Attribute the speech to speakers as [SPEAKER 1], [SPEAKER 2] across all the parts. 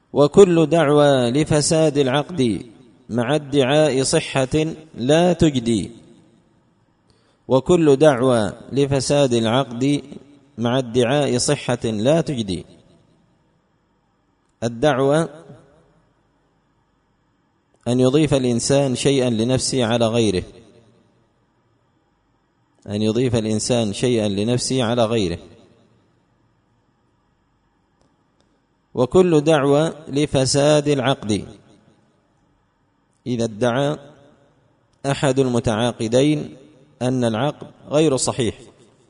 [SPEAKER 1] وكل دعوى لفساد العقد مع ادعاء صحة لا تجدي. وكل دعوى لفساد العقد مع ادعاء صحة لا تجدي. الدعوة أن يضيف الإنسان شيئا لنفسه على غيره، أن يضيف الإنسان شيئا لنفسه على غيره. وكل دعوى لفساد العقد إذا ادعى أحد المتعاقدين أن العقد غير صحيح.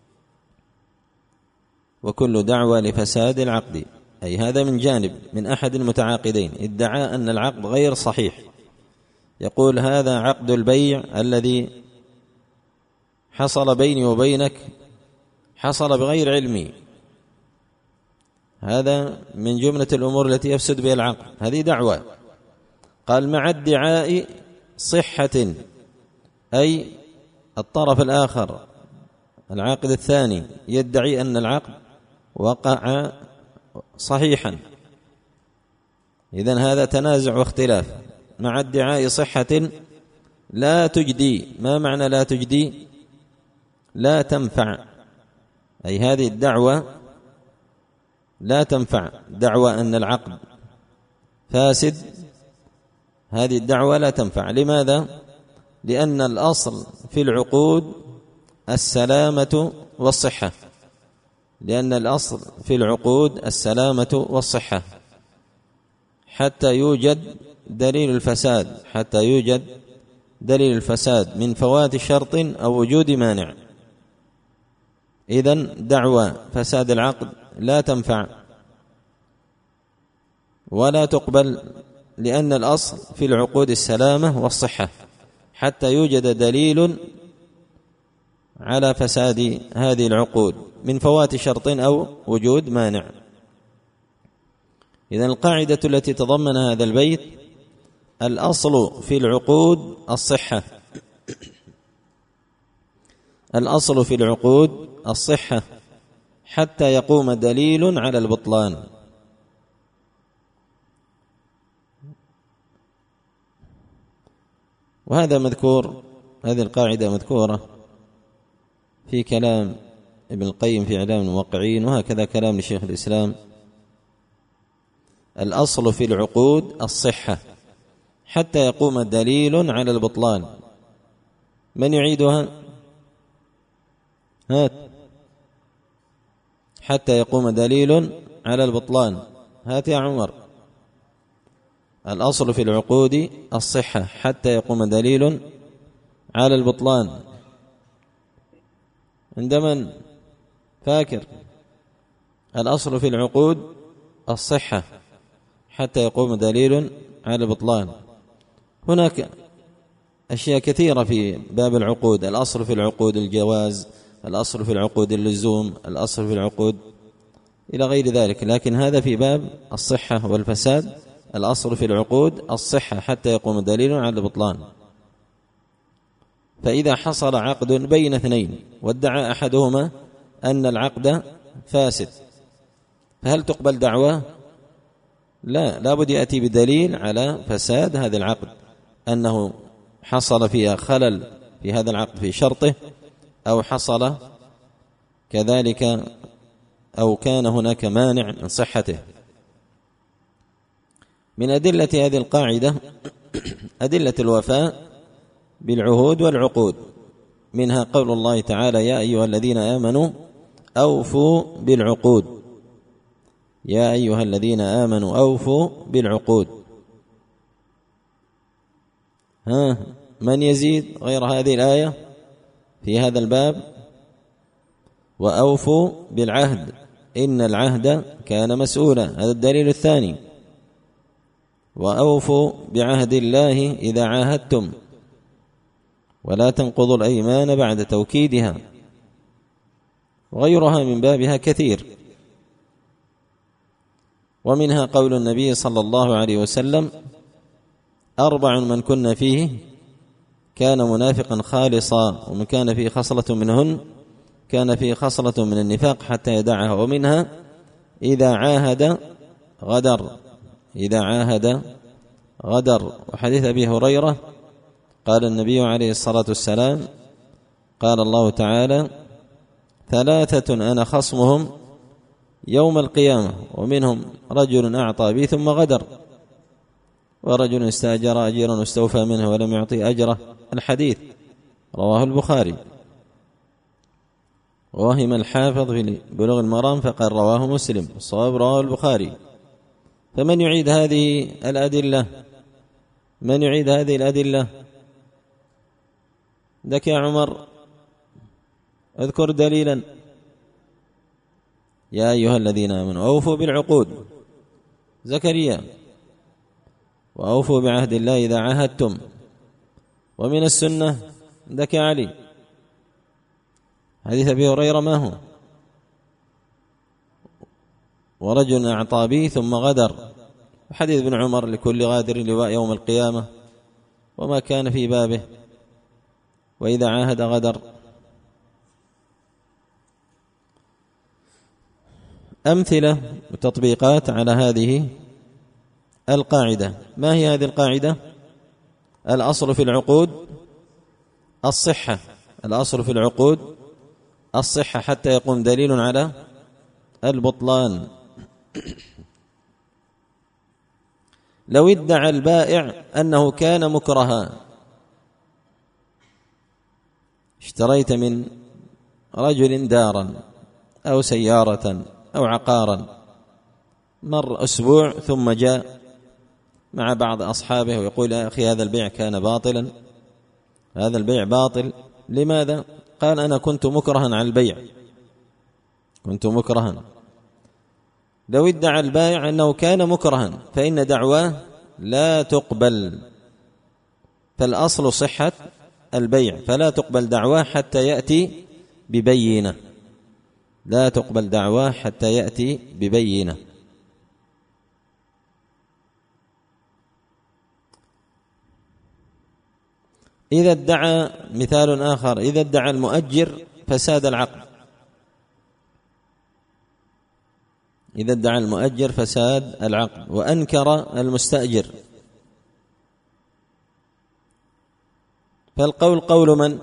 [SPEAKER 1] وكل دعوى لفساد العقد أي هذا من جانب من أحد المتعاقدين ادعى أن العقد غير صحيح، يقول هذا عقد البيع الذي حصل بيني وبينك حصل بغير علمي، هذا من جملة الأمور التي يفسد بها العقد، هذه دعوة. قال مع ادعاء صحة أي الطرف الآخر العاقد الثاني يدعي أن العقد وقع صحيحا، إذن هذا تنازع واختلاف. مع ادعاء صحة لا تجدي. ما معنى لا تجدي؟ لا تنفع، أي هذه الدعوة لا تنفع. دعوى أن العقد فاسد هذه الدعوة لا تنفع. لماذا؟ لأن الأصل في العقود السلامة والصحة، لأن الأصل في العقود السلامة والصحة حتى يوجد دليل الفساد، حتى يوجد دليل الفساد من فوات شرط أو وجود مانع. إذن دعوى فساد العقد لا تنفع ولا تقبل، لأن الأصل في العقود السلامة والصحة حتى يوجد دليل على فساد هذه العقود من فوات شرط أو وجود مانع. إذن القاعدة التي تضمن هذا البيت الأصل في العقود الصحة، الأصل في العقود الصحة حتى يقوم دليل على البطلان. وهذا مذكور، هذه القاعدة مذكورة في كلام ابن القيم في إعلام الموقعين، وهكذا كلام لشيخ الإسلام. الأصل في العقود الصحة حتى يقوم دليل على البطلان. من يعيدها؟ هات. حتى يقوم دليل على البطلان. هات يا عمر. الأصل في العقود الصحة حتى يقوم دليل على البطلان. عند من فاكر؟ الأصل في العقود الصحة حتى يقوم دليل على البطلان. هناك أشياء كثيرة في باب العقود. الأصل في العقود الجواز، الأصل في العقود اللزوم، الأصل في العقود إلى غير ذلك، لكن هذا في باب الصحة والفساد. الأصل في العقود الصحة حتى يقوم دليل على البطلان. فإذا حصل عقد بين اثنين وادعى أحدهما أن العقد فاسد، فهل تقبل دعواه؟ لا، لابد يأتي بدليل على فساد هذا العقد، أنه حصل فيها خلل في هذا العقد في شرطه، أو حصل كذلك أو كان هناك مانع من صحته. من أدلة هذه القاعدة أدلة الوفاء بالعهود والعقود، منها قول الله تعالى يا أيها الذين آمنوا أوفوا بالعقود. يا أيها الذين آمنوا أوفوا بالعقود. من يزيد غير هذه الآية في هذا الباب؟ وأوفوا بالعهد إن العهد كان مسؤولا، هذا الدليل الثاني. وأوفوا بعهد الله إذا عاهدتم ولا تنقضوا الأيمان بعد توكيدها، وغيرها من بابها كثير. ومنها قول النبي صلى الله عليه وسلم 4 من كن فيه كان منافقا خالصا، ومن كان فيه خصلة منهن كان فيه خصلة من النفاق حتى يدعها. ومنها إذا عاهد غدر، إذا عاهد غدر. وحديث أبي هريرة قال النبي عليه الصلاة والسلام قال الله تعالى: ثلاثة أنا خصمهم يوم القيامة ومنهم رجل أعطى بي ثم غدر، ورجل استأجر أجيرا واستوفى منه ولم يعطي أجره. الحديث رواه البخاري. وهم الحافظ في بلوغ المرام فقال رواه مسلم، الصواب رواه البخاري. فمن يعيد هذه الأدلة؟ من يعيد هذه الأدلة؟ لك يا عمر اذكر دليلا. يا أيها الذين آمنوا أوفوا بالعقود. زكريا: وأوفوا بعهد الله إذا عاهدتم. ومن السنة لك يا علي حديث أبي هريرة ما هو؟ ورجل أعطى به ثم غدر. حديث ابن عمر: لكل غادر لواء يوم القيامة، وما كان في بابه، وإذا عاهد غدر. أمثلة وتطبيقات على هذه القاعدة. ما هي هذه القاعدة؟ الأصل في العقود الصحة. الأصل في العقود الصحة حتى يقوم دليل على البطلان. لو ادعى البائع أنه كان مكرها، اشتريت من رجل دارا أو سيارة أو عقارا، مر أسبوع ثم جاء مع بعض أصحابه ويقول: يا أخي هذا البيع كان باطلا، هذا البيع باطل. لماذا؟ قال: أنا كنت مكرها على البيع، كنت مكرها. لو ادعى البائع أنه كان مكرها فإن دعواه لا تقبل، فالأصل صحة البيع، فلا تقبل دعواه حتى يأتي ببينة، لا تقبل دعواه حتى يأتي ببينة. إذا ادعى، مثال آخر، إذا ادعى المؤجر فساد العقد، إذا ادعى المؤجر فساد العقد وأنكر المستأجر، فالقول قول من؟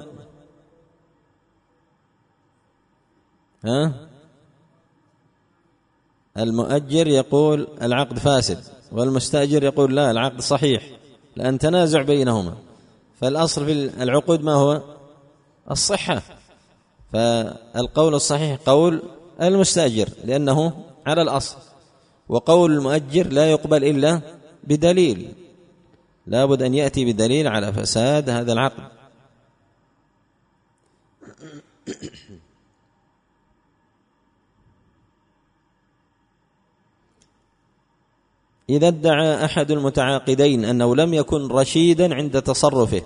[SPEAKER 1] المؤجر يقول العقد فاسد، والمستأجر يقول لا العقد صحيح، لأن تنازع بينهما. فالأصل في العقود ما هو؟ الصحة. فالقول الصحيح قول المستأجر لأنه على الأصل، وقول المؤجر لا يقبل إلا بدليل، لا بد أن يأتي بدليل على فساد هذا العقد. إذا ادعى أحد المتعاقدين أنه لم يكن رشيدا عند تصرفه،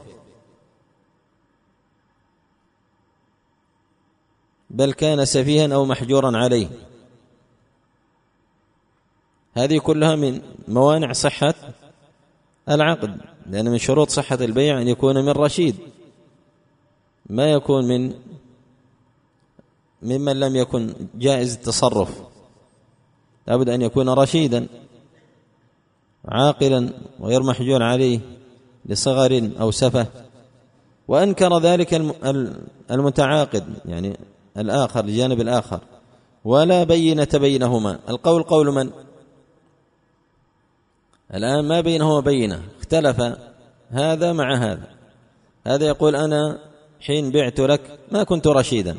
[SPEAKER 1] بل كان سفيها أو محجورا عليه، هذه كلها من موانع صحة العقد، لأن من شروط صحة البيع أن يكون من رشيد، ما يكون ممن لم يكن جائز التصرف، لابد أن يكون رشيدا عاقلا غير محجور عليه لصغر أو سفه. وأنكر ذلك المتعاقد، يعني الآخر، الجانب الآخر، ولا بينة بينهما. القول قول من؟ الآن ما بينهما بينة، اختلف هذا مع هذا. هذا يقول أنا حين بعت لك ما كنت رشيدا،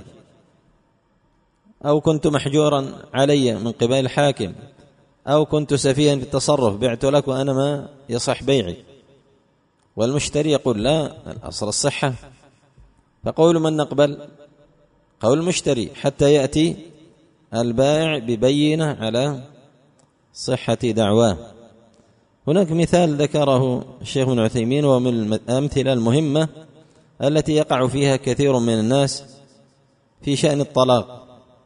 [SPEAKER 1] أو كنت محجورا علي من قبل الحاكم، أو كنت سفيها في التصرف، بعت لك وأنا ما يصح بيعي. والمشتري يقول لا، الأصل الصحة. فقول من نقبل؟ قول المشتري حتى يأتي البائع ببينة على صحة دعواه. هناك مثال ذكره الشيخ ابن عثيمين ومن الأمثلة المهمة التي يقع فيها كثير من الناس في شأن الطلاق.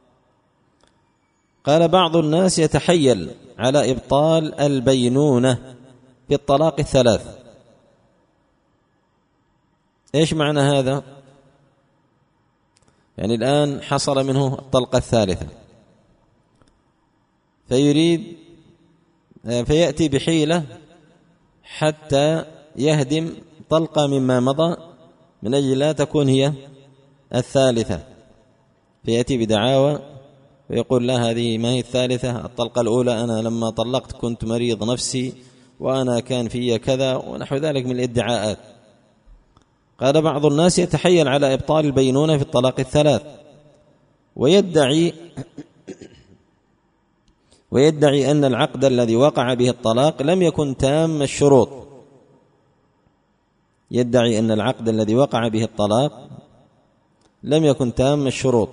[SPEAKER 1] قال بعض الناس يتحيل على إبطال البينونة في الطلاق الثلاث. إيش معنى هذا؟ يعني الآن حصل منه الطلقة الثالثة، فيريد فيأتي بحيلة حتى يهدم طلقة مما مضى من أجل لا تكون هي الثالثة، فيأتي بدعاوى ويقول لا هذه ما هي الثالثة، الطلقة الأولى أنا لما طلقت كنت مريض نفسي وأنا كان في كذا ونحو ذلك من الادعاءات. قال بعض الناس يتحيل على إبطال البينونة في الطلاق الثلاث ويدعي أن العقد الذي وقع به الطلاق لم يكن تام الشروط، يدعي أن العقد الذي وقع به الطلاق لم يكن تام الشروط،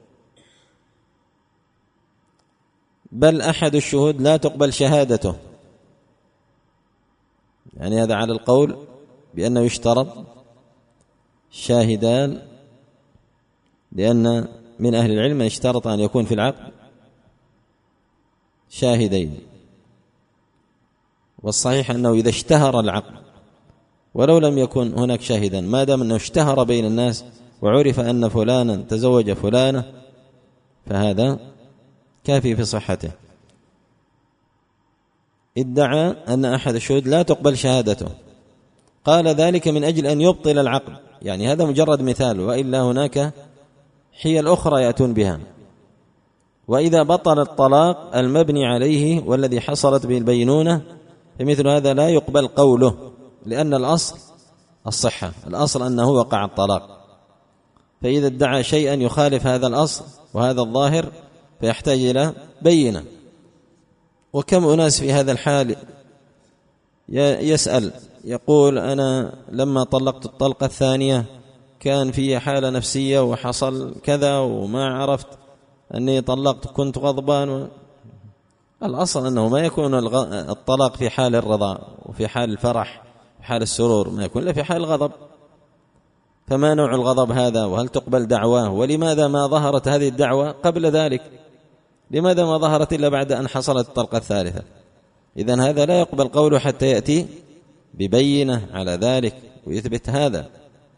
[SPEAKER 1] بل أحد الشهود لا تقبل شهادته. يعني هذا على القول بأنه يشترط شاهدان، لأن من أهل العلم من اشترط أن يكون في العقد شاهدين، والصحيح أنه إذا اشتهر العقد ولو لم يكن هناك شاهدا، ما دام أنه اشتهر بين الناس وعرف أن فلانا تزوج فلانة فهذا كافي في صحته. ادعى أن أحد الشهود لا تقبل شهادته، قال ذلك من أجل أن يبطل العقد، يعني هذا مجرد مثال، وإلا هناك حيل أخرى يأتون بها. وإذا بطل الطلاق المبني عليه والذي حصلت به البينونة فمثل هذا لا يقبل قوله، لأن الأصل الصحة، الأصل أنه وقع الطلاق، فإذا ادعى شيئا يخالف هذا الأصل وهذا الظاهر فيحتاج إلى بينة. وكم أناس في هذا الحال يسأل يقول أنا لما طلقت الطلقة الثانية كان في حالة نفسية وحصل كذا وما عرفت أني طلقت كنت غضبان. الأصل أنه ما يكون الطلاق في حال الرضا وفي حال الفرح في حال السرور، ما يكون إلا في حال الغضب. فما نوع الغضب هذا؟ وهل تقبل دعواه؟ ولماذا ما ظهرت هذه الدعوة قبل ذلك؟ لماذا ما ظهرت إلا بعد أن حصلت الطلقة الثالثة؟ إذن هذا لا يقبل قوله حتى يأتي ببينة على ذلك ويثبت هذا.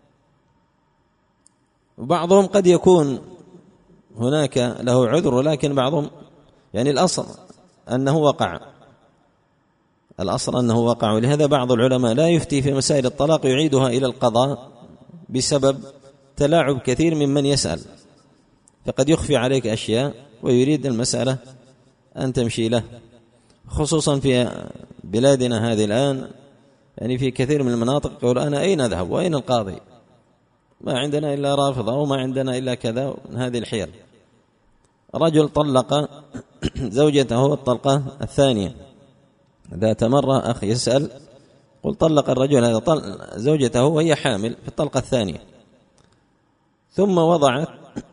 [SPEAKER 1] وبعضهم قد يكون هناك له عذر، ولكن بعضهم يعني الأصل أنه وقع، الأصل أنه وقع. ولهذا بعض العلماء لا يفتي في مسائل الطلاق يعيدها إلى القضاء بسبب تلاعب كثير ممن يسأل، فقد يخفي عليك أشياء ويريد المسألة أن تمشي له، خصوصا في بلادنا هذه الآن. يعني في كثير من المناطق يقول أنا أين أذهب وأين القاضي، ما عندنا إلا رافضة وما عندنا إلا كذا من هذه الحيل. رجل طلق زوجته الطلقة الثانية، ذات مرة أخي يسأل قل طلق الرجل هذا زوجته وهي حامل في الطلقة الثانية، ثم وضعت،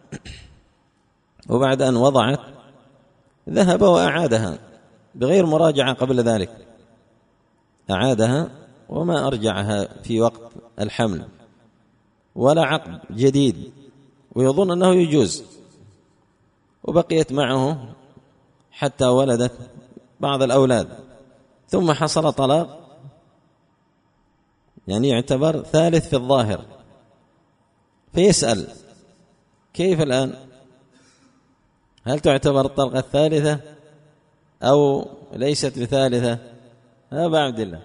[SPEAKER 1] وبعد أن وضعت ذهب وأعادها بغير مراجعة قبل ذلك، أعادها وما أرجعها في وقت الحمل ولا عقد جديد، ويظن أنه يجوز، وبقيت معه حتى ولدت بعض الأولاد، ثم حصل طلاق، يعني يعتبر ثالث في الظاهر. فيسأل كيف الآن؟ هل تعتبر الطلقة الثالثة أو ليست بثالثة؟ أبا عبد الله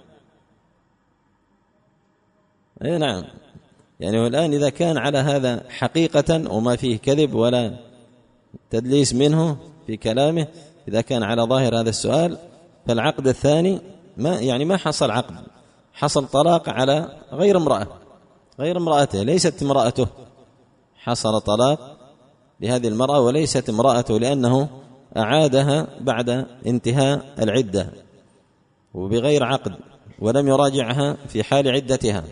[SPEAKER 1] أي نعم. يعني والآن إذا كان على هذا حقيقة وما فيه كذب ولا تدليس منه في كلامه، إذا كان على ظاهر هذا السؤال فالعقد الثاني ما حصل عقد، حصل طلاق على غير امرأة، غير امرأته، ليست امرأته، حصل طلاق لهذه المرأة وليست امرأته، لأنه أعادها بعد انتهاء العدة وبغير عقد ولم يراجعها في حال عدتها،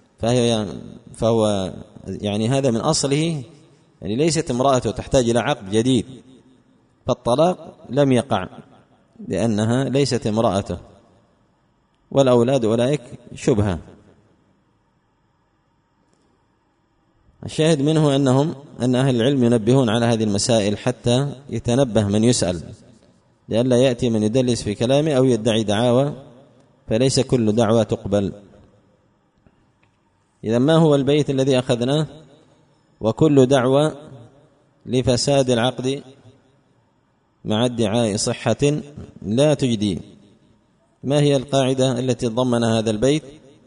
[SPEAKER 1] فهو يعني هذا من أصله يعني ليست امرأته، تحتاج إلى عقد جديد، فالطلاق لم يقع لأنها ليست امرأته، والأولاد أولئك شبهة. الشاهد منه أن أهل العلم ينبهون على هذه المسائل حتى يتنبه من يسأل، لئلا يأتي من يدلس في كلامه أو يدعي دعاوى، فليس كل دعوى تقبل. إذا ما هو البيت الذي أخذناه؟ وكل دعوى لفساد العقد مع ادعاء صحة لا تجدي ما هي القاعدة التي ضمنها هذا البيت؟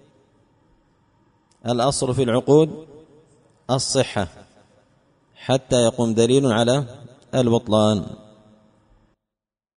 [SPEAKER 1] الأصل في العقود الصحة حتى يقوم دليل على البطلان.